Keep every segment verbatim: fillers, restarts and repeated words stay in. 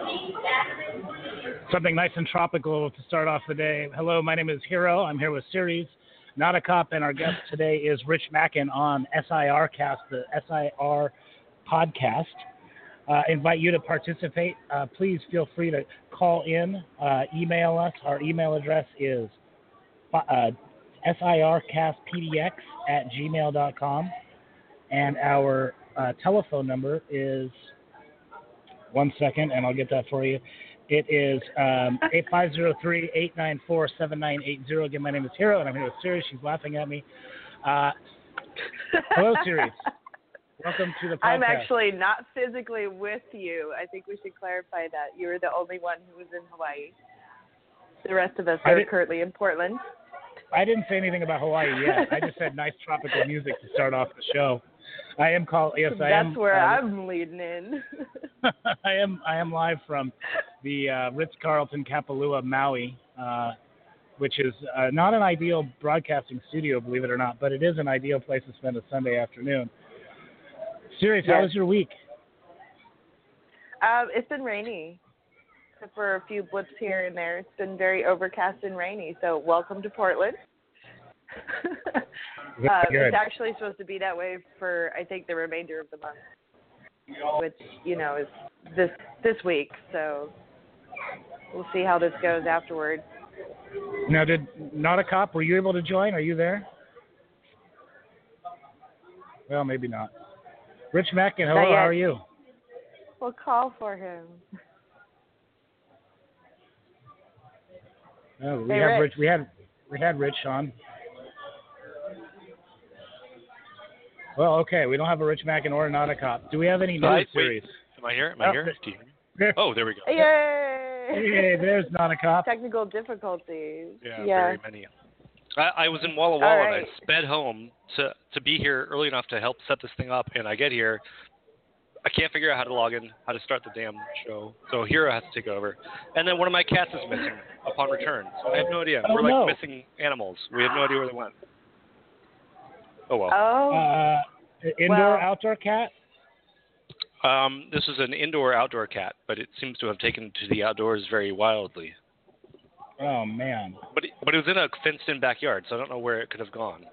Something nice and tropical to start off the day. Hello, my name is Hero. I'm here with Ceres, Not a Cop, and our guest today is Rich Mackin on S I R Cast, the S I R podcast. Uh, invite you to participate. Uh, please feel free to call in, uh, email us. Our email address is uh, sircastpdx at gmail dot com, and our uh, telephone number is, one second, and I'll get that for you. It is um, eight five zero three, eight nine four, seven nine eight zero. Again, my name is Hero, and I'm here with Ceres. She's laughing at me. Uh, hello, Ceres. Welcome to the podcast. I'm actually not physically with you. I think we should clarify that. You were the only one who was in Hawaii. The rest of us are did, currently in Portland. I didn't say anything about Hawaii yet. I just said nice tropical music to start off the show. I am called. Yes, I am. That's where uh, I'm leading in. I am. I am live from the uh, Ritz-Carlton Kapalua, Maui, uh, which is uh, not an ideal broadcasting studio, believe it or not, but it is an ideal place to spend a Sunday afternoon. Ceres, yes. How was your week? Um, it's been rainy, except for a few blips here and there. It's been very overcast and rainy. So welcome to Portland. uh, it's actually supposed to be that way for, I think, the remainder of the month, which, you know, is this this week. So we'll see how this goes afterwards. Now, did Not a Cop, were you able to join? Are you there? Well, maybe not. Rich Mackin, hello, how are you? We'll call for him. Oh, we hey, have Rich. Rich. We had we had Rich on. Well, okay, we don't have a Rich Mackin or a Not a Cop. Do we have any news, Hi, Series? Am I here? Am I oh, here? Do you hear me? Oh, there we go. Yay! Hey, there's Not a Cop. Technical difficulties. Yeah, yeah. very many. I, I was in Walla Walla right. and I sped home to, to be here early enough to help set this thing up, and I get here. I can't figure out how to log in, how to start the damn show. So Hero has to take over. And then one of my cats is missing upon return. So I have no idea. Oh, We're like no. missing animals. We have no idea where they went. Oh, well. Oh. Uh, indoor, well, outdoor cat? Um, this is an indoor-outdoor cat, but it seems to have taken to the outdoors very wildly. Oh, man. But it, but it was in a fenced-in backyard, so I don't know where it could have gone.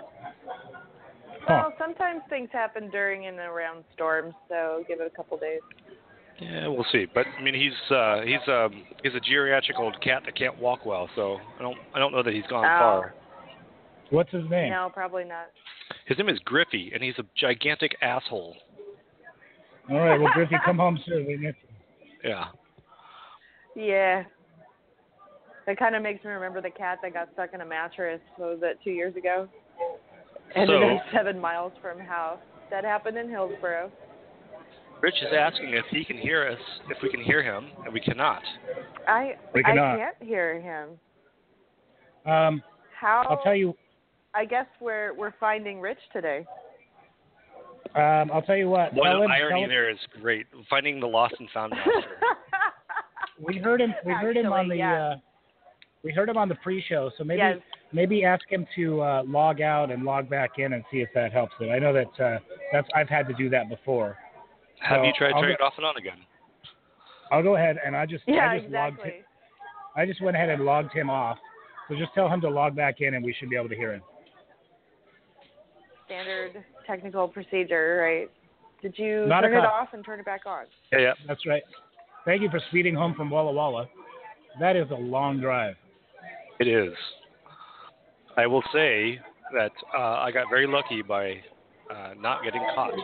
Well, sometimes things happen during and around storms, so give it a couple days. Yeah, we'll see. But I mean, he's uh, he's um he's a geriatric old cat that can't walk well, so I don't I don't know that he's gone oh. far. What's his name? No, probably not. His name is Griffey, and he's a gigantic asshole. All right, well, Griffey, come home soon. We miss you. Yeah. Yeah. That kind of makes me remember the cat that got stuck in a mattress. What was that, two years ago? And So, it was seven miles from house. That happened in Hillsborough. Rich is asking if he can hear us, if we can hear him, and we cannot. I We I cannot. can't hear him. Um, How? I'll tell you. I guess we're we're finding Rich today. Um, I'll tell you what. One tell him, irony tell him, there is great. Finding the lost and found master. we heard him. We heard him on Actually, the. yeah. Uh, we heard him on the pre-show, so maybe Yes. maybe ask him to uh, log out and log back in and see if that helps him. I know that uh, that's I've had to do that before. Have So you tried I'll turning go, it off and on again? I'll go ahead and I just Yeah, I just logged exactly. him, I just went ahead and logged him off. So just tell him to log back in and we should be able to hear him. Standard technical procedure, right? Did you Not a turn it cop. off and turn it back on? Yeah, yeah. That's right. Thank you for speeding home from Walla Walla. That is a long drive. It is. I will say that uh, I got very lucky by uh, not getting caught.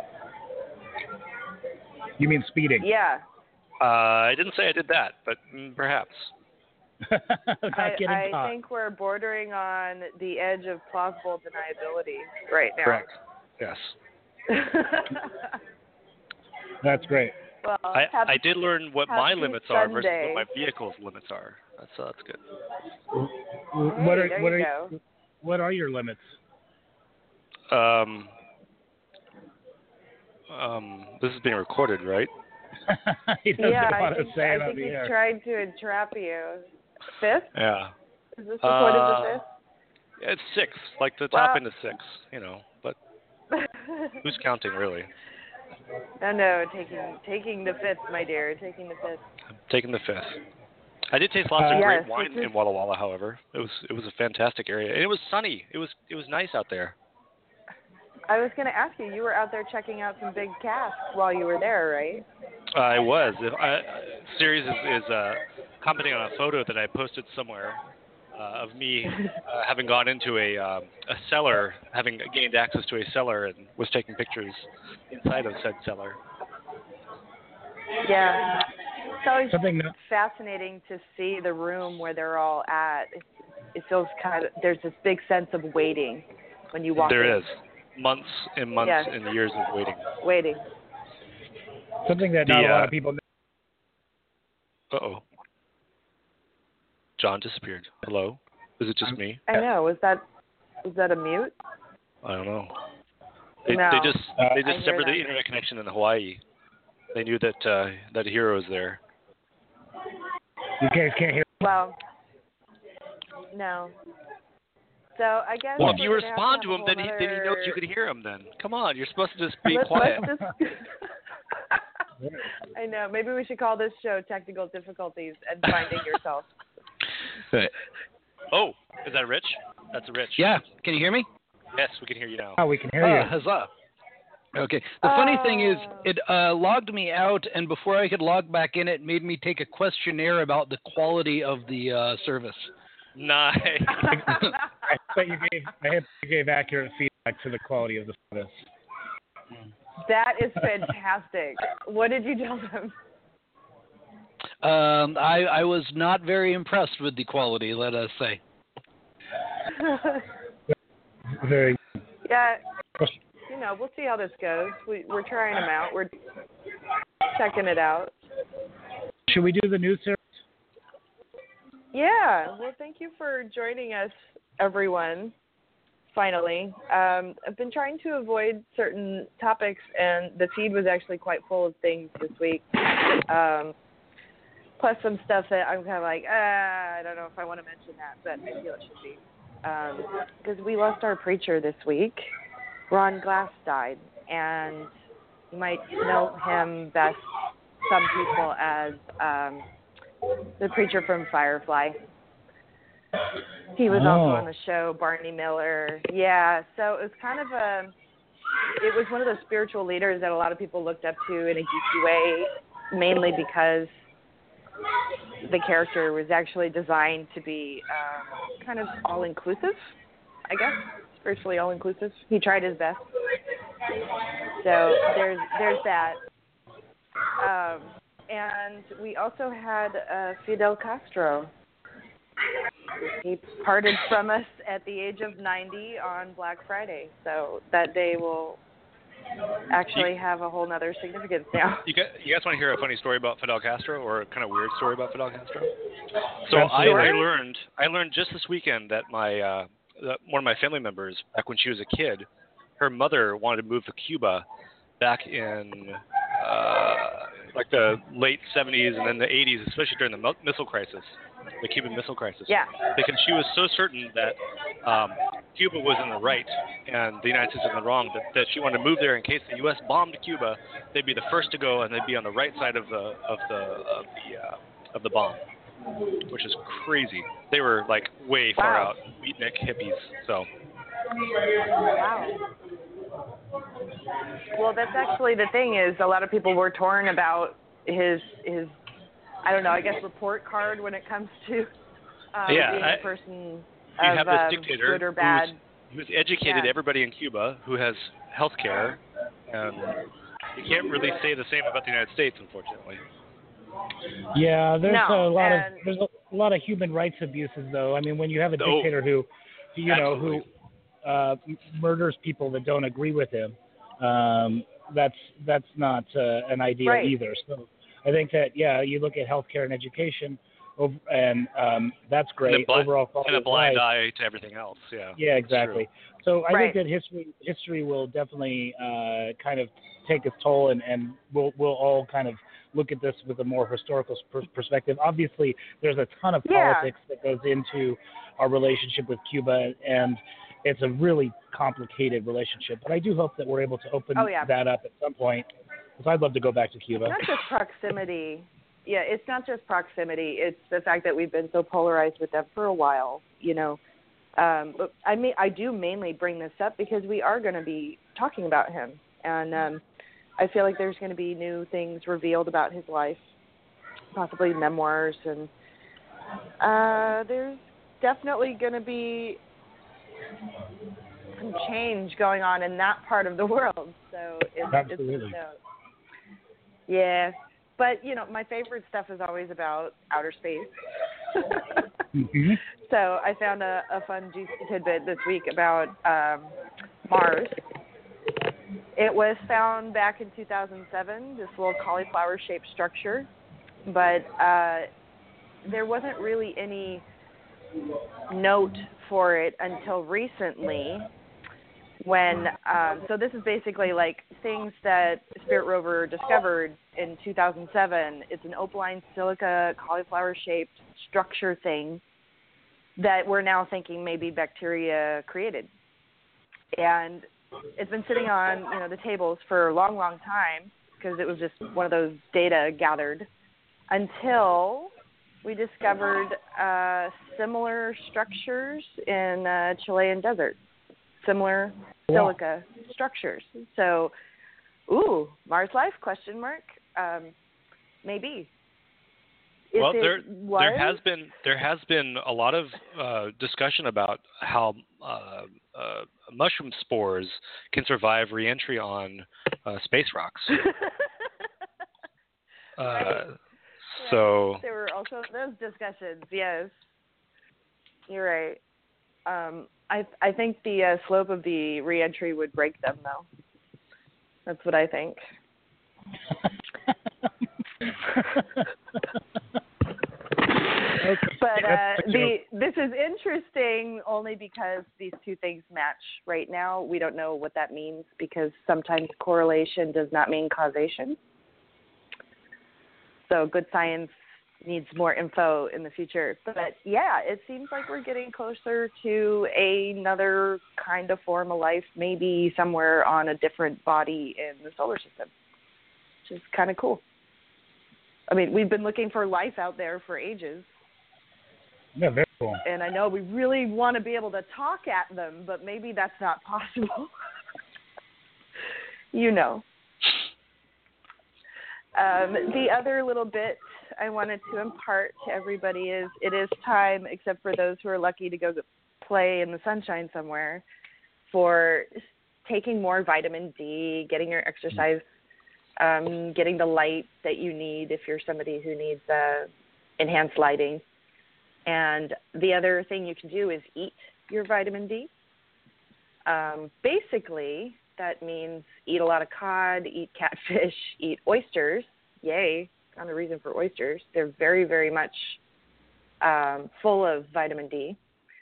You mean speeding? Yeah. Uh, I didn't say I did that, but mm, perhaps. Not I, getting I caught. think we're bordering on the edge of plausible deniability right now. Correct. Yes. That's great. well, I, happy, I did learn what my happy limits are versus Sunday. what my vehicle's limits are. That's uh, that's good. W- what Hey, are there what you are go. what are your limits? Um, um, this is being recorded, right? he doesn't yeah, want I to think, say I it on think the he's air. tried to entrap you. Fifth? Yeah. Is this recorded Uh, the It's six, like the top Well- end is six, you know. But fifth? who's counting, really? No, no, taking taking the fifth, my dear, taking the fifth. I'm taking the fifth. I did taste lots Uh, of yes, great wine is... in Walla Walla, however. It was it was a fantastic area, and it was sunny. It was it was nice out there. I was going to ask you, you were out there checking out some big casks while you were there, right? I was. If I, series is, is uh, commenting on a photo that I posted somewhere uh, of me uh, having gone into a um, a cellar, having gained access to a cellar, and was taking pictures inside of said cellar. Yeah. It's always Something that, fascinating to see the room where they're all at. It, it feels kind of, there's this big sense of waiting when you walk There in. is. Months and months Yes. and years of waiting. Waiting. something that The, not a lot uh, of people know. Uh-oh. John disappeared. Hello? Is it just me? I know. Was that was that a mute? I don't know. They, No. they just Uh, they I just hear severed the that. internet connection in Hawaii. They knew that uh, that Hero was there. You guys can't hear. Well, no. So I guess. Well, if we're you gonna have respond to to have him, a then he, whole then he knows other- you could hear him. Then come on, you're supposed to just be let's, quiet. let's just... I know. Maybe we should call this show "Technical Difficulties and Finding Yourself." Oh, is that Rich? That's Rich. Yeah, can you hear me? Yes, we can hear you now. Oh, we can hear Ah, you. huzzah. Okay. The funny thing is, Oh. it uh, logged me out, and before I could log back in, it made me take a questionnaire about the quality of the uh, service. Nice. I bet you gave. I hope you gave accurate feedback to the quality of the service. That is fantastic. What did you tell them? Um, I, I was not very impressed with the quality, let us say. Very. Yeah, you know, we'll see how this goes. We, we're trying them out. We're checking it out. Should we do the news series? Yeah. Well, thank you for joining us, everyone. Finally, um, I've been trying to avoid certain topics, and the feed was actually quite full of things this week. Um, plus some stuff that I'm kind of like, ah, I don't know if I want to mention that, but I feel it should be. Because um, we lost our preacher this week. Ron Glass died, and you might know him best, some people, as um, the preacher from Firefly. He was Oh. also on the show, Barney Miller. Yeah, so it was kind of a, it was one of those spiritual leaders that a lot of people looked up to in a geeky way, mainly because the character was actually designed to be um, kind of all-inclusive, I guess, spiritually all-inclusive. He tried his best. So there's there's that. Um, and we also had uh, Fidel Castro. He parted from us at the age of ninety on Black Friday. So that day will actually have a whole nother significance now. You guys, you guys want to hear a funny story about Fidel Castro, or a kind of weird story about Fidel Castro? So I, Sure. I learned, I learned just this weekend that my uh, that one of my family members, back when she was a kid, her mother wanted to move to Cuba back in uh, like the late seventies and then the eighties, especially during the mil- missile crisis, the Cuban Missile Crisis. Yeah. Because she was so certain that um, Cuba was in the right and the United States was in the wrong, that, that she wanted to move there in case the U S bombed Cuba, they'd be the first to go and they'd be on the right side of the of the of the uh, of the bomb, which is crazy. They were like way far Wow. out, beatnik hippies. So. Wow. Well, that's actually the thing is a lot of people were torn about his his I don't know, I guess report card when it comes to uh, Yeah, being I- a person You of have this um, dictator good or bad. who's, who's educated Yeah. everybody in Cuba, who has health care, and you can't really say the same about the United States, unfortunately. Yeah, there's No, a lot and- of there's a lot of human rights abuses, though. I mean, when you have a Oh, dictator who, you know, absolutely. who uh, m- murders people that don't agree with him, um, that's that's not uh, an ideal Right. either. So I think that yeah, you look at healthcare and education, ov- and um, that's great. And a, bli- Overall quality and a of blind life. eye to everything else. Yeah. Yeah, It's exactly. true. So I Right. think that history history will definitely uh, kind of take its toll, and, and we'll we'll all kind of look at this with a more historical per- perspective. Obviously, there's a ton of Yeah. politics that goes into our relationship with Cuba, and it's a really complicated relationship. But I do hope that we're able to open Oh, yeah. that up at some point Because I'd love to go back to Cuba. Not just proximity. Yeah, it's not just proximity. It's the fact that we've been so polarized with them for a while, you know. Um, but I mean, I do mainly bring this up because we are going to be talking about him. And um, I feel like there's going to be new things revealed about his life, possibly memoirs. And uh, there's definitely going to be some change going on in that part of the world. So it's, Absolutely. It's, uh, yeah. But, you know, my favorite stuff is always about outer space. mm-hmm. So I found a, a fun juicy tidbit this week about um, Mars. It was found back in two thousand seven, this little cauliflower-shaped structure. But uh, there wasn't really any note for it until recently when, um, so this is basically like things that Spirit Rover discovered in two thousand seven. It's an opaline silica cauliflower-shaped structure thing that we're now thinking maybe bacteria created. And it's been sitting on, you know, the tables for a long, long time because it was just one of those data gathered until we discovered uh, similar structures in uh, Chilean desert. Similar silica yeah. structures. So, ooh, Mars life? Question mark. Um, maybe. Is well, there was? there has been there has been a lot of uh, discussion about how uh, uh, mushroom spores can survive reentry on uh, space rocks. uh, right. So there were also those discussions. Yes, you're right. Um, I I think the uh, slope of the reentry would break them, though. That's what I think. Okay. But uh, the this is interesting only because these two things match right now. We don't know what that means because sometimes correlation does not mean causation. So good science needs more info in the future. But yeah, it seems like we're getting closer to another kind of form of life, maybe somewhere on a different body in the solar system, which is kind of cool. I mean, we've been looking for life out there for ages. Yeah, very cool. And I know we really want to be able to talk at them, but maybe that's not possible. You know. Um, the other little bit I wanted to impart to everybody is it is time, except for those who are lucky to go play in the sunshine somewhere, for taking more vitamin D, getting your exercise, um, getting the light that you need if you're somebody who needs uh, enhanced lighting. And the other thing you can do is eat your vitamin D. Um, basically, that means eat a lot of cod, eat catfish, eat oysters. Yay, found a reason for oysters. They're very, very much um, full of vitamin D.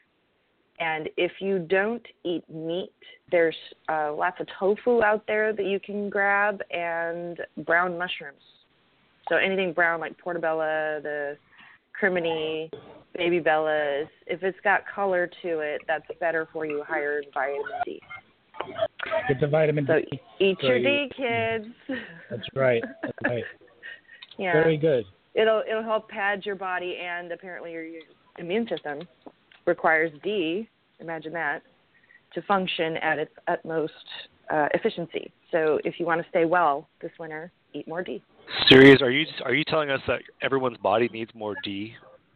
And if you don't eat meat, there's uh, lots of tofu out there that you can grab and brown mushrooms. So anything brown like portobello, the crimini, baby bellas, if it's got color to it, that's better for you, higher in vitamin D. Get the vitamin so D. Eat so your you, D, kids. That's right. That's right. Yeah. Very good. It'll it'll help pad your body, and apparently your, your immune system requires D. Imagine that to function at its utmost uh, efficiency. So if you want to stay well this winter, eat more D. Serious? Are you are you telling us that everyone's body needs more D?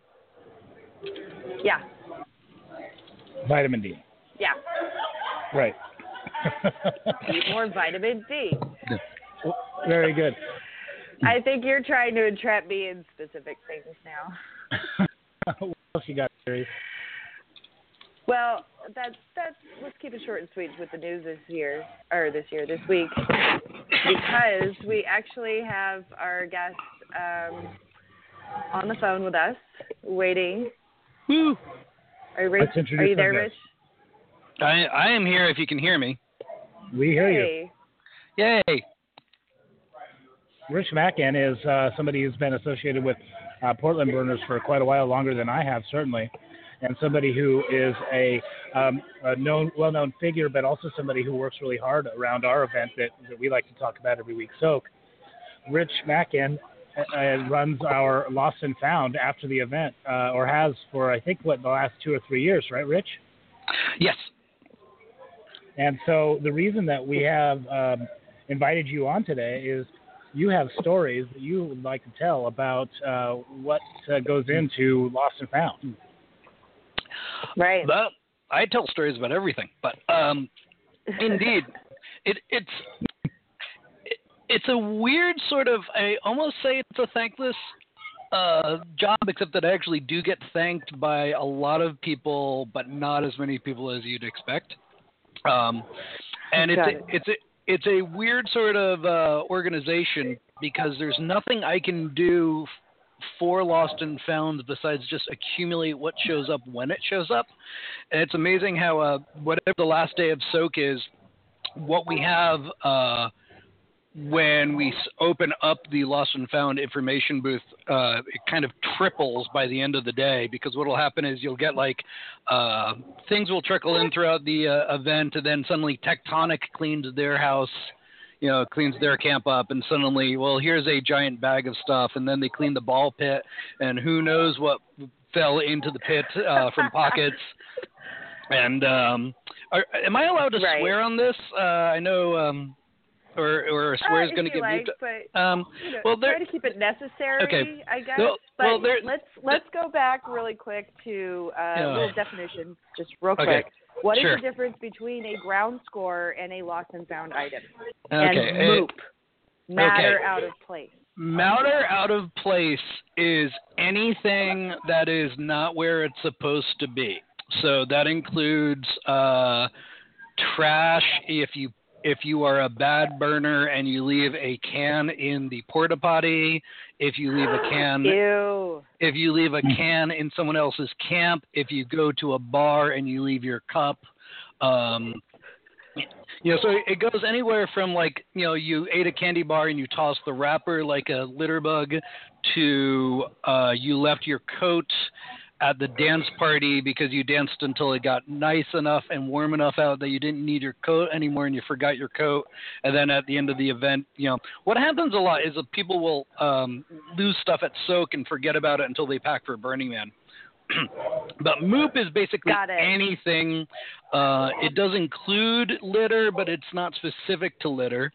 Yeah. Vitamin D. Yeah. Right. Eat more vitamin D. Very good. I think you're trying to entrap me in specific things now. What else you got, Sherry? Well, that's that's. Let's keep it short and sweet with the news this year, or this year, this week, because we actually have our guest um, on the phone with us, waiting. Woo! Are you, Rich? Are you there, Rich? I I am here. If you can hear me. We hear hey. you. Yay! Rich Mackin is uh, somebody who's been associated with uh, Portland Burners for quite a while, longer than I have, certainly, and somebody who is a, um, a known, well-known figure, but also somebody who works really hard around our event that, that we like to talk about every week, Soak. Rich Mackin uh, runs our Lost and Found after the event, uh, or has for, I think, what, the last two or three years, right, Rich? Yes. And so the reason that we have um, invited you on today is you have stories that you would like to tell about uh, what uh, goes into Lost and Found. Right. But I tell stories about everything, but um, indeed, it, it's it, it's a weird sort of, I almost say it's a thankless uh, job, except that I actually do get thanked by a lot of people, but not as many people as you'd expect. Um, and it's a, it's a it's a weird sort of uh, organization because there's nothing I can do for Lost and Found besides just accumulate what shows up when it shows up. And it's amazing how uh, whatever the last day of Soak is, what we have uh, when we open up the Lost and Found information booth, uh, it kind of triples by the end of the day, because what will happen is you'll get like uh, things will trickle in throughout the uh, event, and then suddenly Tectonic cleans their house, you know, cleans their camp up, and suddenly, well, here's a giant bag of stuff, and then they clean the ball pit, and who knows what fell into the pit uh, from pockets. And um, are, am I allowed to right. swear on this? Uh, I know... Um, Or, or a swear uh, is going to get like, moved. But, um, you know, well, try to keep it necessary, okay. I guess. Well, but well, let's let's go back really quick to uh, yeah. little definitions, just real okay. quick. What sure. is the difference between a ground score and a Lost and Found item? Okay. And moop, uh, matter okay. out of place. Matter out of place is anything that is not where it's supposed to be. So that includes uh, trash. If you If you are a bad burner and you leave a can in the porta potty, if you leave a can, Ew. if you leave a can in someone else's camp, if you go to a bar and you leave your cup, um, you know, so it goes anywhere from like, you know, you ate a candy bar and you tossed the wrapper like a litter bug, to uh, you left your coat at the dance party because you danced until it got nice enough and warm enough out that you didn't need your coat anymore and you forgot your coat. And then at the end of the event, you know, what happens a lot is that people will um, lose stuff at Soak and forget about it until they pack for Burning Man. But moop is basically anything. Uh, it does include litter, but it's not specific to litter.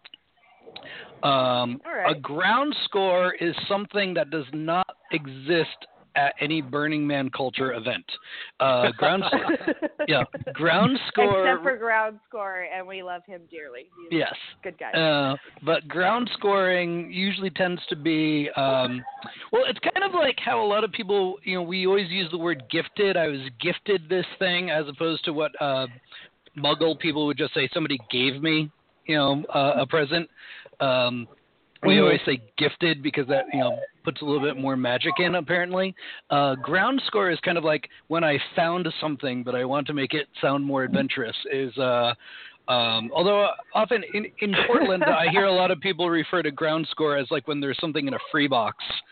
Um, right. A ground score is something that does not exist at any Burning Man culture event. Uh, ground, yeah, ground score. Except for ground score, and we love him dearly. He's yes, a good guy. Uh, but ground scoring usually tends to be, um, well, it's kind of like how a lot of people, you know, we always use the word gifted. I was gifted this thing, as opposed to what uh, Muggle people would just say, somebody gave me, you know, uh, a present. Um, We always say gifted because that, you know, puts a little bit more magic in, apparently. Uh, ground score is kind of like when I found something, but I want to make it sound more adventurous. Is uh, um, although often in, in Portland, I hear a lot of people refer to ground score as like when there's something in a free box.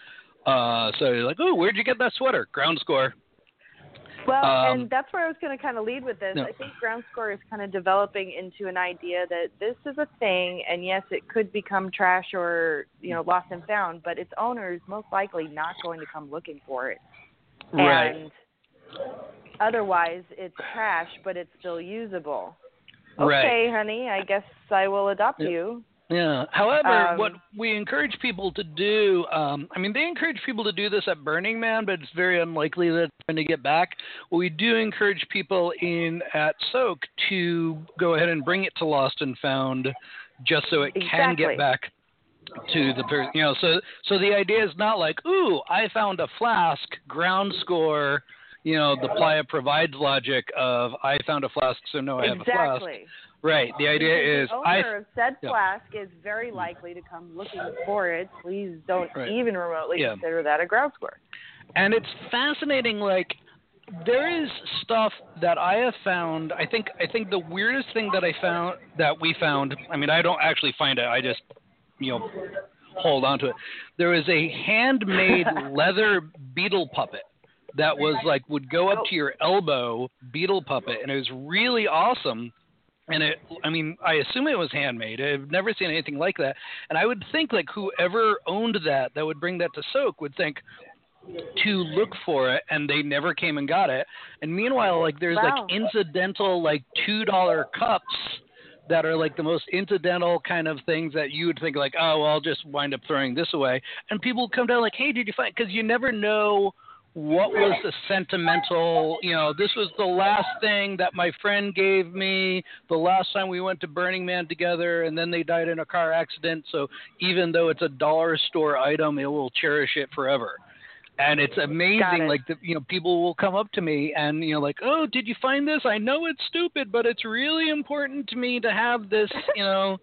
Uh, so you're like, oh, where'd you get that sweater? Ground score. Well, Um, and that's where I was going to kind of lead with this. no. I think ground score is kind of developing into an idea that this is a thing, and yes, it could become trash or, you know, lost and found, but its owner is most likely not going to come looking for it. Right. And otherwise, it's trash, but it's still usable. Okay, Right. honey, I guess I will adopt Yep. you. Yeah. However, Um, what we encourage people to do, um, I mean, they encourage people to do this at Burning Man, but it's very unlikely that it's going to get back. Well, we do encourage people in at Soak to go ahead and bring it to Lost and Found, just so it can Exactly. get back to the person. You know, so so the idea is not like, ooh, I found a flask, ground score. You know, the Playa provides logic of I found a flask, so no, I have a flask. Exactly. Right. The idea is the I. owner of said yeah. flask is very likely to come looking for it. Please don't Right. even remotely Yeah. consider that a ground score. And it's fascinating. Like, there is stuff that I have found. I think. I think the weirdest thing that I found that we found. I mean, I don't actually find it. I just, you know, hold on to it. There was a handmade leather beetle puppet that was like would go up to your elbow, beetle puppet, and it was really awesome. And it, I mean, I assume it was handmade. I've never seen anything like that. And I would think like whoever owned that, that would bring that to Soak would think to look for it, and they never came and got it. And meanwhile, like there's Wow. like incidental like two dollar cups that are like the most incidental kind of things that you would think like, oh, well, I'll just wind up throwing this away. And people come down like, hey, did you find? Because you never know what was the sentimental, you know, this was the last thing that my friend gave me the last time we went to Burning Man together, and then they died in a car accident. So even though it's a dollar store item, it will cherish it forever. And it's amazing, it. like, the, you know, people will come up to me and, you know, like, oh, did you find this? I know it's stupid, but it's really important to me to have this, you know,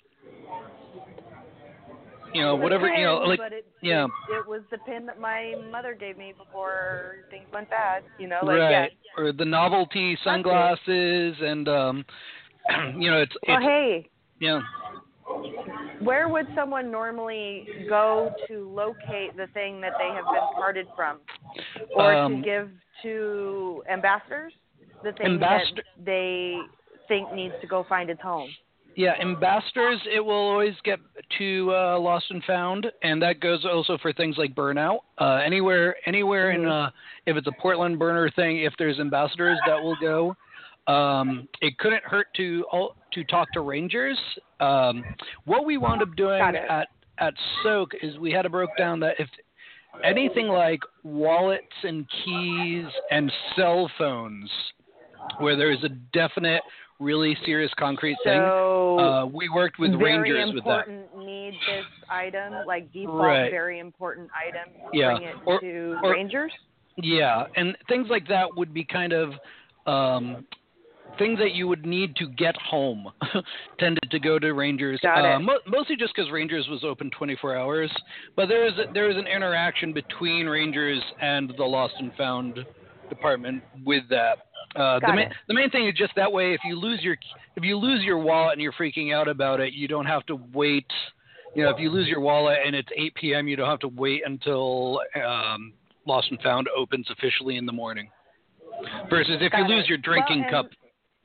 you know, whatever, pin, you know, like, but it, yeah. It, it was the pin that my mother gave me before things went bad, you know, like, right. yeah. Or the novelty sunglasses and, um, you know, it's, well, it's, hey. yeah. Where would someone normally go to locate the thing that they have been parted from, or Um, to give to ambassadors the thing ambassador- that they think needs to go find its home? Yeah, ambassadors, it will always get to uh, Lost and Found, and that goes also for things like Burnout. Uh, anywhere, anywhere Mm-hmm. in, uh, if it's a Portland burner thing, if there's ambassadors, that will go. Um, it couldn't hurt to to talk to rangers. Um, what we wound up doing at at Soak is we had a broke down that if anything like wallets and keys and cell phones, where there's a definite, really serious concrete thing, so uh, we worked with rangers with that. Very important, need this item, like default, Right. very important item, Yeah. bring it Or- to or- rangers? Yeah, and things like that would be kind of um, things that you would need to get home tended to go to Rangers. Got uh, it. mo- mostly just because Rangers was open twenty-four hours. But there is a, there is an interaction between Rangers and the Lost and Found department with that. Uh, the Got main it. the main thing is just that way. If you lose your if you lose your wallet and you're freaking out about it, you don't have to wait. You know, if you lose your wallet and it's eight p.m., you don't have to wait until um, Lost and Found opens officially in the morning. Versus if Got you lose it. your drinking Well, cup.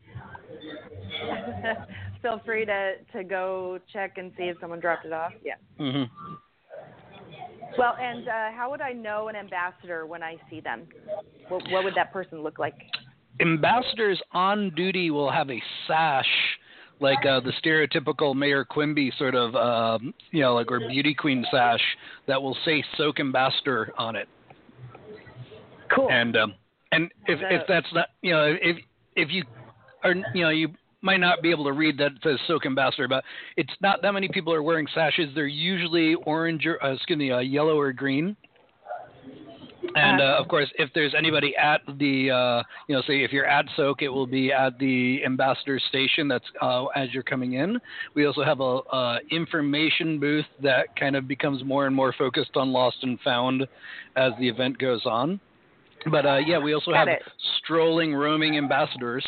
Feel free to, to go check and see if someone dropped it off. Yeah. Mm-hmm. Well, and uh, how would I know an ambassador when I see them? What, what would that person look like? Ambassadors on duty will have a sash, like uh, the stereotypical Mayor Quimby sort of, um, you know, like or beauty queen sash that will say Soak Ambassador on it. Cool. And um, and if So- if that's not, you know, if if you are, you know, you might not be able to read that it says Soak Ambassador, but it's not that many people are wearing sashes. They're usually orange or uh, excuse me, uh, yellow or green. And uh, of course, if there's anybody at the, uh, you know, say if you're at Soak, it will be at the ambassador station. That's uh, as you're coming in. We also have a uh, information booth that kind of becomes more and more focused on Lost and Found as the event goes on. But uh, yeah, we also Got have it. strolling, roaming ambassadors.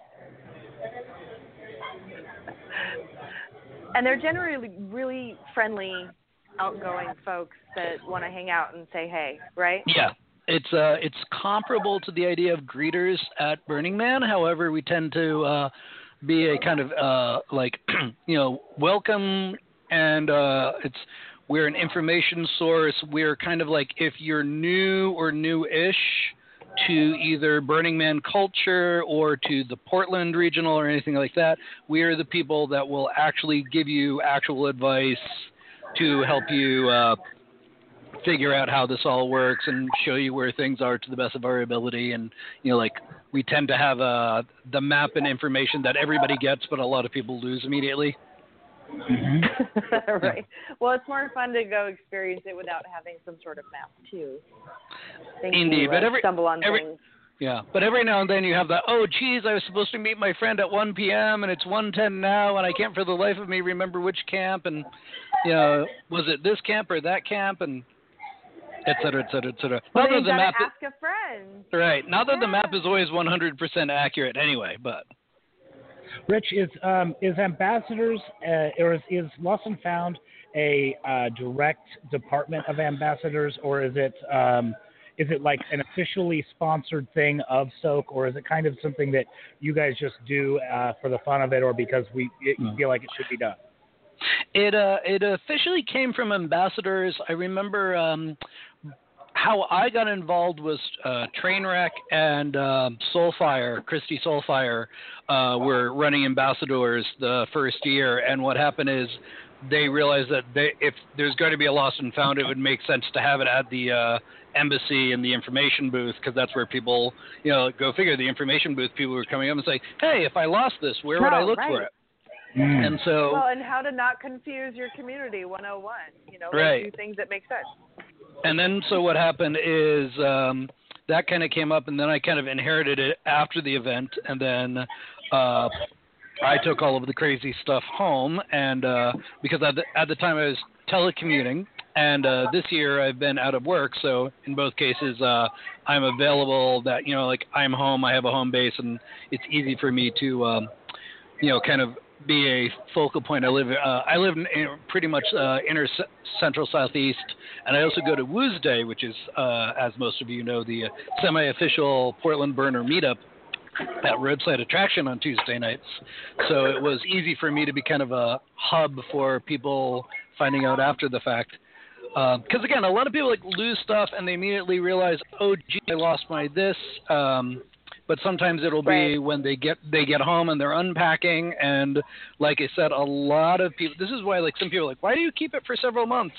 And they're generally really friendly, outgoing folks that want to hang out and say hey, right? Yeah, it's uh, it's comparable to the idea of greeters at Burning Man. However, we tend to uh, be a kind of uh, like you know welcome, and uh, it's we're an information source. We're kind of like if you're new or new-ish to either Burning Man culture or to the Portland Regional or anything like that, we are the people that will actually give you actual advice to help you uh, figure out how this all works and show you where things are to the best of our ability. And, you know, like we tend to have uh, the map and information that everybody gets, but a lot of people lose immediately. Mm-hmm. Right. Well, it's more fun to go experience it without having some sort of map, too. Thank Indeed, you, but uh, every, stumble on every things. Yeah, but every now and then you have that, oh, geez, I was supposed to meet my friend at one p.m. and it's one ten now, and I can't for the life of me remember which camp, and, you know, was it this camp or that camp, and et cetera, et cetera, et cetera. Well, Not that you the gotta map ask a friend. Right, not that Yeah. the map is always one hundred percent accurate anyway, but... Rich, is um, is ambassadors uh, or is, is Lost and Found a uh, direct department of ambassadors, or is it um, is it like an officially sponsored thing of Soak, or is it kind of something that you guys just do uh, for the fun of it, or because we it, you feel like it should be done? It uh, it officially came from ambassadors. I remember um, how I got involved was uh, Trainwreck and uh, Soulfire, Christy Soulfire, uh, were running ambassadors the first year, and what happened is they realized that they, if there's going to be a lost and found, it would make sense to have it at the uh, embassy and the information booth, because that's where people, you know, go figure, the information booth people were coming up and say, hey, if I lost this, where would no, I look right. for it? Mm. And so, well, and how to not confuse your community one oh one, you know, right. like do things that make sense. And then, so what happened is um, that kind of came up, and then I kind of inherited it after the event, and then uh, I took all of the crazy stuff home, and uh, because at the, at the time I was telecommuting, and uh, this year I've been out of work, so in both cases uh, I'm available. That, you know, like I'm home, I have a home base, and it's easy for me to, um, you know, kind of be a focal point. I live uh, I live in, in pretty much uh, inner c- central southeast, and I also go to Woosday, which is, uh, as most of you know, the uh, semi-official Portland Burner meetup at Roadside Attraction on Tuesday nights. So it was easy for me to be kind of a hub for people finding out after the fact. Because um, again, a lot of people like lose stuff and they immediately realize, oh, gee, I lost my this. Um, But sometimes it'll be right. when they get they get home and they're unpacking. And like I said, a lot of people, this is why like some people are like, why do you keep it for several months?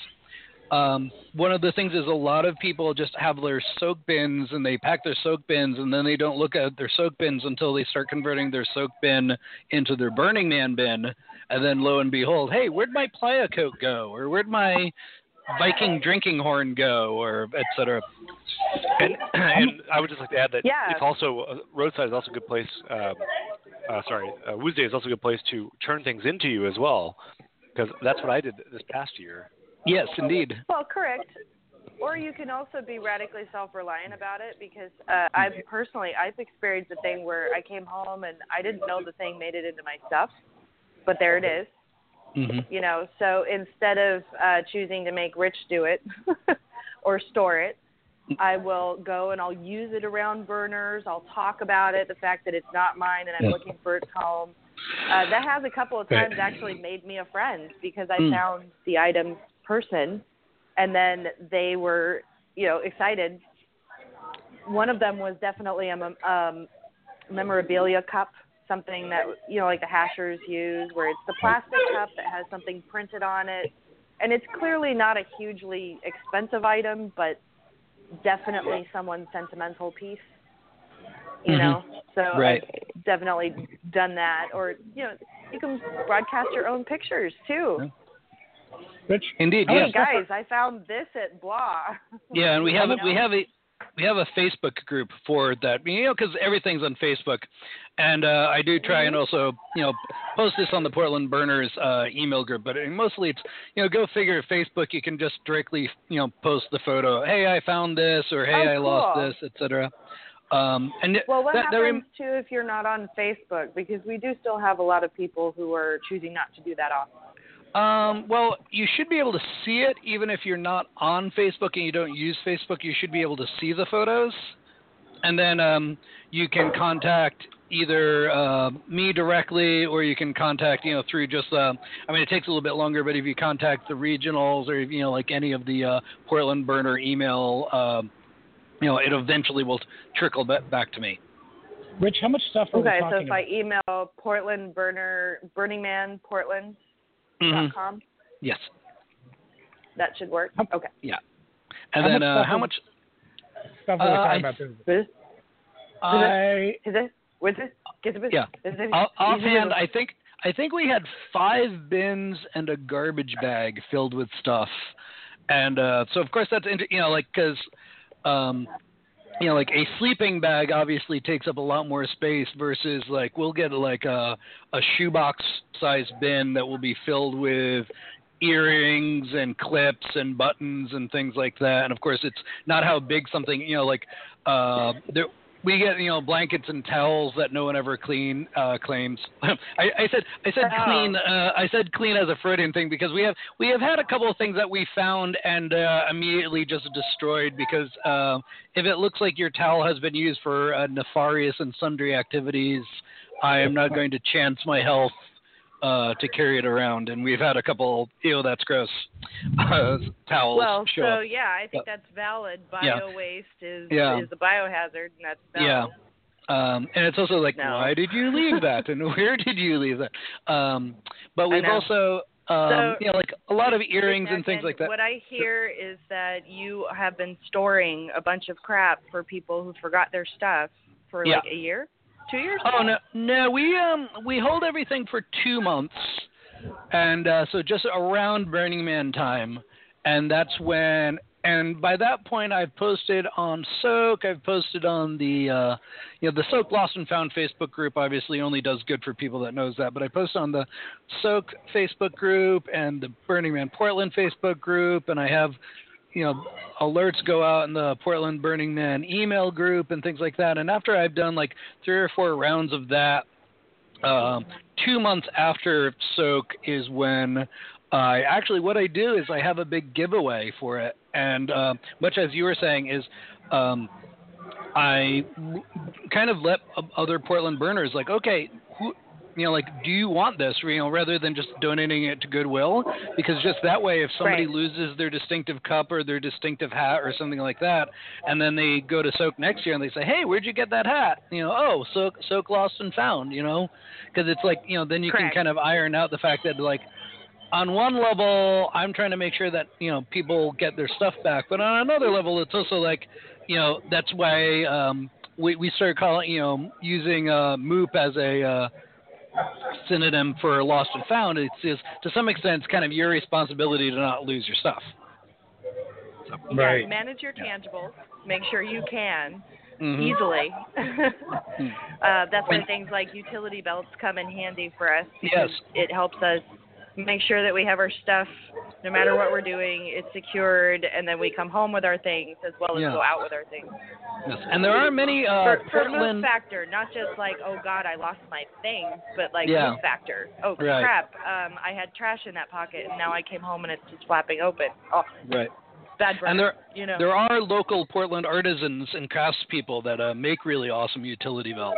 Um, one of the things is a lot of people just have their soak bins and they pack their soak bins, and then they don't look at their soak bins until they start converting their soak bin into their Burning Man bin. And then lo and behold, hey, where'd my playa coat go? Or where'd my Viking drinking horn go, or et cetera. And, and I would just like to add that yeah. it's also, uh, Roadside is also a good place, um, uh, sorry, uh, Woosday is also a good place to turn things into you as well, because that's what I did this past year. Yes, indeed. Well, correct. Or you can also be radically self-reliant about it, because uh, I've personally, I've experienced a thing where I came home and I didn't know the thing made it into my stuff, but there it is. Mm-hmm. You know, so instead of uh, choosing to make Rich do it or store it, I will go and I'll use it around burners. I'll talk about it, the fact that it's not mine and I'm yeah. looking for its home. Uh, that has a couple of times actually made me a friend, because I mm. found the item's person, and then they were, you know, excited. One of them was definitely a um, memorabilia cup, something that, you know, like the hashers use, where it's the plastic cup that has something printed on it. And it's clearly not a hugely expensive item, but definitely someone's sentimental piece, you mm-hmm. know? So right. I've definitely done that. Or, you know, you can broadcast your own pictures, too. Rich? Indeed, hey, yes. guys, I found this at blah. Yeah, and we have, a, we have a... We have a Facebook group for that, you know, because everything's on Facebook. And uh, I do try and also, you know, post this on the Portland Burners uh, email group. But mostly it's, you know, go figure, Facebook, you can just directly, you know, post the photo. Hey, I found this, or hey, oh, I cool. lost this, et cetera. Um, and well, what that, happens, that, too, if you're not on Facebook? Because we do still have a lot of people who are choosing not to do that often. Um, well, you should be able to see it even if you're not on Facebook and you don't use Facebook. You should be able to see the photos, and then um, you can contact either uh, me directly, or you can contact, you know, through just. Uh, I mean, it takes a little bit longer, but if you contact the regionals, or you know, like any of the uh, Portland Burner email, uh, you know, it eventually will trickle back to me. Rich, how much stuff are okay, we talking so if about? I email Portland Burner Burning Man Portland. Mm-hmm. .com? Yes. That should work? Okay. Yeah. And how then much uh, how much stuff are we uh, talking I, about this? This? I Is it? What's it? Get it? Yeah. Is it? Off- offhand, I think I think we had five bins and a garbage bag filled with stuff, and uh, so of course that's inter- you know, like, because um, you know, like a sleeping bag obviously takes up a lot more space versus like we'll get like a a shoebox size bin that will be filled with earrings and clips and buttons and things like that. And of course, it's not how big something, you know, like uh, there we get you know blankets and towels that no one ever clean uh, claims. I, I said I said oh. clean. Uh, I said clean as a Freudian thing because we have we have had a couple of things that we found and uh, immediately just destroyed because uh, if it looks like your towel has been used for uh, nefarious and sundry activities, I am not going to chance my health uh, to carry it around. And we've had a couple, ew, that's gross, uh, towels well, show so up. yeah, I think that's valid. Bio yeah. waste is yeah. is a biohazard, and that's valid. Yeah. Um, and it's also like, no. why did you leave that? And where did you leave that? Um, but we've also, um, so, you know, like a lot of earrings and things like that. What I hear is that you have been storing a bunch of crap for people who forgot their stuff for yeah. like a year. Two years? Oh no, no. We um we hold everything for two months, and uh, so just around Burning Man time, and that's when. And by that point, I've posted on Soak. I've posted on the uh, you know the Soak Lost and Found Facebook group. Obviously, only does good for people that knows that. But I post on the Soak Facebook group and the Burning Man Portland Facebook group, and I have. You know, alerts go out in the Portland Burning Man email group and things like that. And after I've done like three or four rounds of that, um, two months after Soak is when I actually what I do is I have a big giveaway for it. And uh, much as you were saying is um, I kind of let other Portland burners like, okay, who, you know, like, do you want this, you know, rather than just donating it to Goodwill? Because just that way, if somebody right. loses their distinctive cup or their distinctive hat or something like that, and then they go to Soak next year and they say, hey, where'd you get that hat? You know, oh, Soak, Soak Lost and Found, you know? Because it's like, you know, then you Correct. can kind of iron out the fact that, like, on one level, I'm trying to make sure that, you know, people get their stuff back. But on another level, it's also like, you know, that's why um, we, we started calling, you know, using uh, Moop as a uh, synonym for Lost and Found. It's just, to some extent, it's kind of your responsibility to not lose your stuff. So, right. Yeah, manage your tangibles. Make sure you can. Mm-hmm. Easily. uh, that's where things like utility belts come in handy for us. Yes. It helps us make sure that we have our stuff, no matter what we're doing, it's secured, and then we come home with our things as well as yeah. go out with our things. Yes. And there are many uh, for, for Portland move factor, not just like, oh God, I lost my things, but like yeah. move factor. Oh right. crap, um, I had trash in that pocket, and now I came home and it's just flapping open. Oh, right. bad burn, and there, you know. there are local Portland artisans and craftspeople that uh, make really awesome utility belts.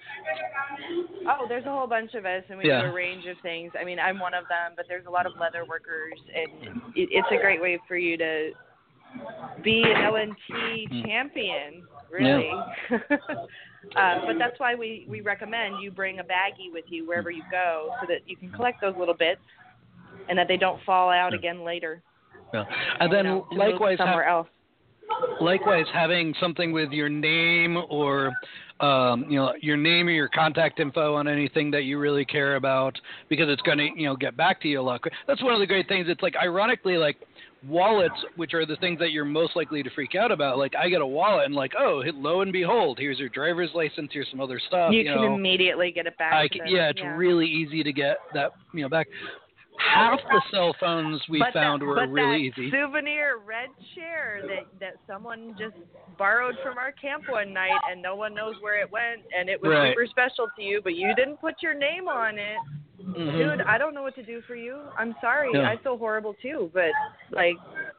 Oh, there's a whole bunch of us, and we yeah. do a range of things. I mean, I'm one of them, but there's a lot of leather workers, and it, it's a great way for you to be an L N T mm. champion, really. Yeah. uh, but that's why we, we recommend you bring a baggie with you wherever you go so that you can collect those little bits and that they don't fall out yeah. again later. Yeah. And then you know, likewise, somewhere ha- else. likewise, having something with your name or um, you know your name or your contact info on anything that you really care about, because it's going to you know get back to you a lot. That's one of the great things. It's like ironically like wallets, which are the things that you're most likely to freak out about. Like I get a wallet and like, oh, lo and behold, here's your driver's license, here's some other stuff. You, You, can know, immediately get it back. I to can, them. yeah, it's yeah. really easy to get that you know back. Half the cell phones we but found that, were but really that easy. Souvenir red chair that that someone just borrowed from our camp one night, and no one knows where it went, and it was right. super special to you, but you didn't put your name on it. Mm-hmm. Dude, I don't know what to do for you. I'm sorry. Yeah. I feel horrible too, but like,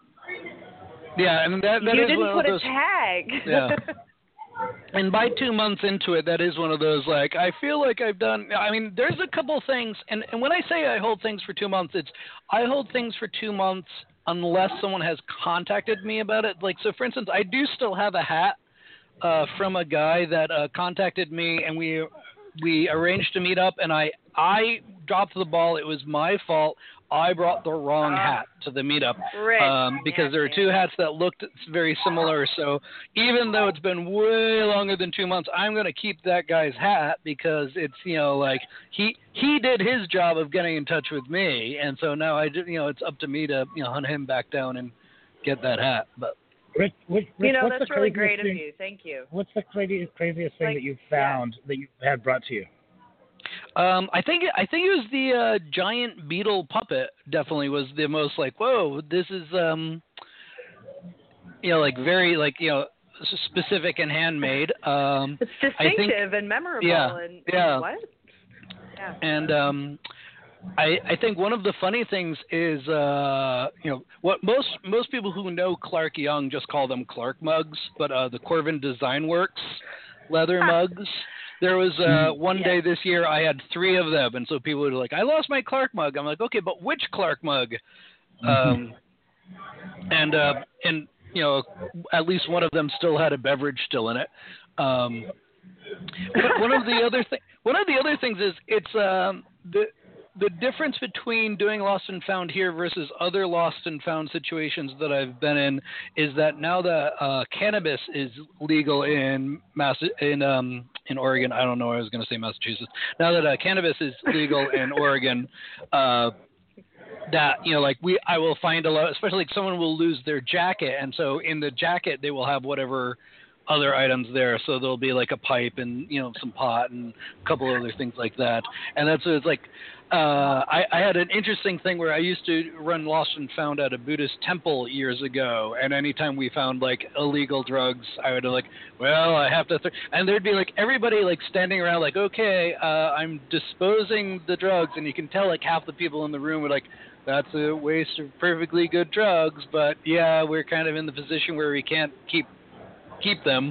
yeah, I mean that, that you is didn't one put of those, a tag. Yeah. And by two months into it, that is one of those, like, I feel like I've done, I mean, there's a couple things, and, and when I say I hold things for two months, it's, I hold things for two months unless someone has contacted me about it. Like, so for instance, I do still have a hat uh, from a guy that uh, contacted me, and we we arranged to meet up, and I, I dropped the ball. It was my fault. I brought the wrong hat to the meetup um, because there are two hats that looked very similar. So even though it's been way longer than two months, I'm going to keep that guy's hat because it's, you know, like he he did his job of getting in touch with me. And so now I, you know, it's up to me to, you know, hunt him back down and get that hat. But Rich, Rich, you know, what's that's the really craziest great thing, of you. Thank you. What's the craziest, craziest thing like, that you've found yeah. that you had brought to you? Um, I think I think it was the uh, giant beetle puppet. Definitely was the most like, whoa, this is um, you know, like very like you know, specific and handmade. Um, it's distinctive I think, and memorable. Yeah, and, yeah. and what? Yeah. And um, I, I think one of the funny things is, uh, you know, what most most people who know Clark Young just call them Clark mugs, but uh, the Corvin Design Works leather mugs. There was uh, one yes. day this year I had three of them, and so people were like, "I lost my Clark mug." I'm like, "Okay, but which Clark mug?" Um, and uh, and you know, at least one of them still had a beverage still in it. Um, one of the other thing, one of the other things is it's um, the the difference between doing Lost and Found here versus other Lost and Found situations that I've been in is that now that uh, cannabis is legal in Mass in um, in Oregon, I don't know, I was going to say Massachusetts. Now that uh, cannabis is legal in Oregon, uh, that you know, like we, I will find a lot, especially like someone will lose their jacket, and so in the jacket they will have whatever other items there, so there'll be like a pipe and you know some pot and a couple other things like that. And that's it's like uh, I, I had an interesting thing where I used to run Lost and Found at a Buddhist temple years ago, and anytime we found like illegal drugs, I would be like, well, I have to, th-. and there'd be like everybody like standing around like, okay, uh, I'm disposing the drugs, and you can tell like half the people in the room were like, that's a waste of perfectly good drugs, but yeah, we're kind of in the position where we can't keep keep them.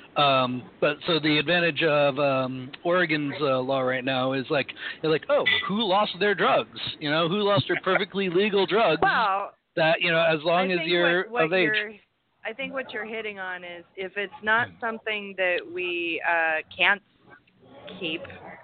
Um, but so the advantage of um, Oregon's uh, law right now is like, they're like, oh, who lost their drugs? You know, who lost their perfectly legal drugs? Well, that, you know, as long I as you're what, what of age. You're, I think what you're hitting on is if it's not something that we uh, can't keep,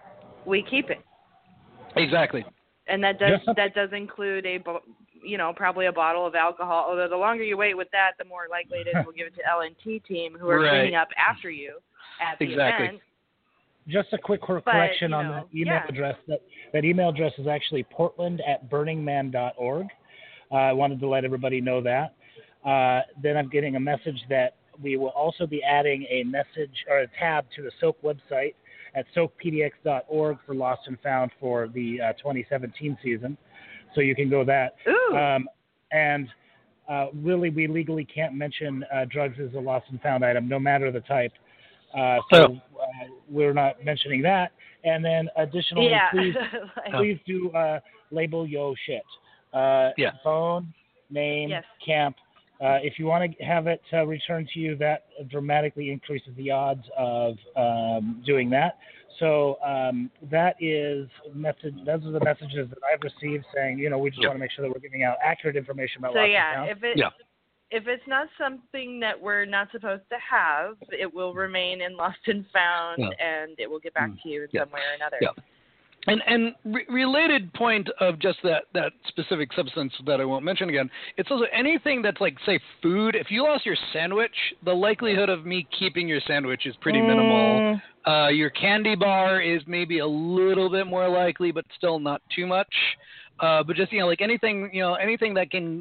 we keep it. Exactly. And that does that does include a, you know, probably a bottle of alcohol. Although the longer you wait with that, the more likely it is we'll give it to L and T team who are right. cleaning up after you at the exactly. event. Just a quick correction but, on know, the email yeah. address. That that email address is actually portland at burning man dot org. Uh, I wanted to let everybody know that. Uh, then I'm getting a message that we will also be adding a message or a tab to the Soak website at soak p d x dot org for Lost and Found for the uh, twenty seventeen season. So you can go that. Ooh. Um, and uh, really, we legally can't mention uh, drugs as a Lost and Found item, no matter the type. Uh, so uh, we're not mentioning that. And then additionally, yeah. please, please do uh, label yo shit. Uh, yeah. Phone, name, yes. camp. Uh, if you want to have it uh, returned to you, that dramatically increases the odds of um, doing that. So um, that is message. Those are the messages that I've received saying, you know, we just yeah. want to make sure that we're giving out accurate information about so Lost yeah, and Found. if it yeah. if it's not something that we're not supposed to have, it will remain in Lost and Found, yeah. and it will get back to you in yeah. some way or another. Yeah. And and re- related point of just that, that specific substance that I won't mention again, it's also anything that's like, say, food. If you lost your sandwich, the likelihood of me keeping your sandwich is pretty mm. minimal. Uh, your candy bar is maybe a little bit more likely, but still not too much. Uh, but just, you know, like anything, you know, anything that can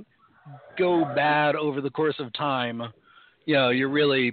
go bad over the course of time, you know, you're really...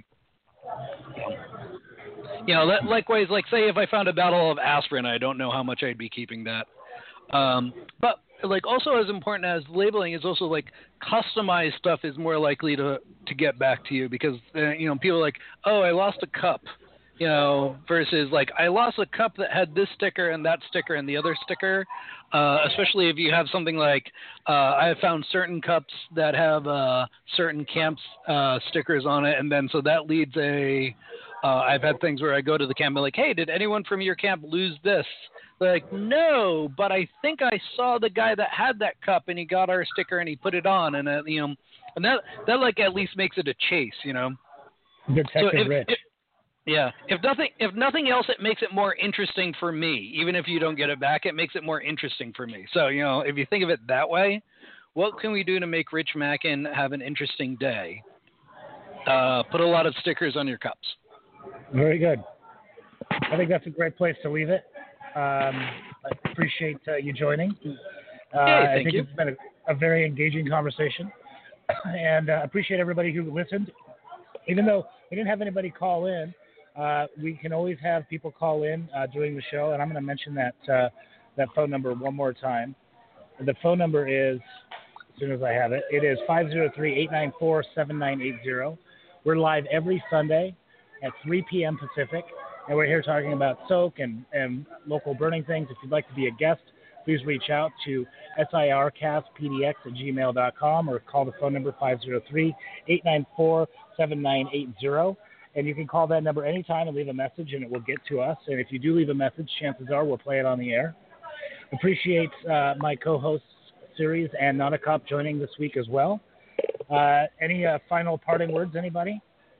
You know, likewise, like say if I found a bottle of aspirin, I don't know how much I'd be keeping that. Um, but like also as important as labeling is also like customized stuff is more likely to, to get back to you because, uh, you know, people are like, oh, I lost a cup, you know, versus like I lost a cup that had this sticker and that sticker and the other sticker, uh, especially if you have something like uh, I have found certain cups that have uh, certain camps uh, stickers on it. And then so that leads a... Uh, I've had things where I go to the camp and like, hey, did anyone from your camp lose this? They're like, no, but I think I saw the guy that had that cup and he got our sticker and he put it on. And, uh, you know, and that, that like at least makes it a chase, you know? Detective so if, Rich. If, yeah. If nothing, if nothing else, it makes it more interesting for me. Even if you don't get it back, it makes it more interesting for me. So, you know, if you think of it that way, what can we do to make Rich Mackin have an interesting day? Uh, put a lot of stickers on your cups. Very good. I think that's a great place to leave it. Um, I appreciate uh, you joining. Uh, hey, I thank think you. it's been a, a very engaging conversation. And I uh, appreciate everybody who listened. Even though we didn't have anybody call in, uh, we can always have people call in uh, during the show. And I'm going to mention that, uh, that phone number one more time. The phone number is, as soon as I have it, it is five oh three, eight nine four, seven nine eight zero. We're live every Sunday at three p.m. Pacific, and we're here talking about soak and, and local burning things. If you'd like to be a guest, please reach out to sircastpdx at gmail dot com or call the phone number five oh three, eight nine four, seven nine eight zero. And you can call that number anytime and leave a message, and it will get to us. And if you do leave a message, chances are we'll play it on the air. Appreciate uh, my co-hosts, Series and Not a Cop, joining this week as well. Uh, any uh, final parting words, anybody?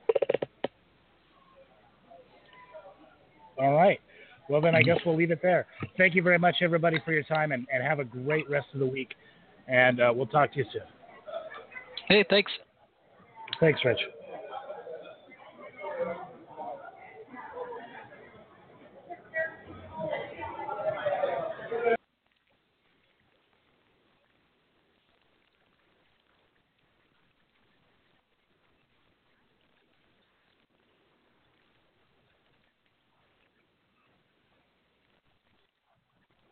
All right. Well, then I guess we'll leave it there. Thank you very much, everybody, for your time, and, and have a great rest of the week. And uh, we'll talk to you soon. Hey, thanks. Thanks, Rich.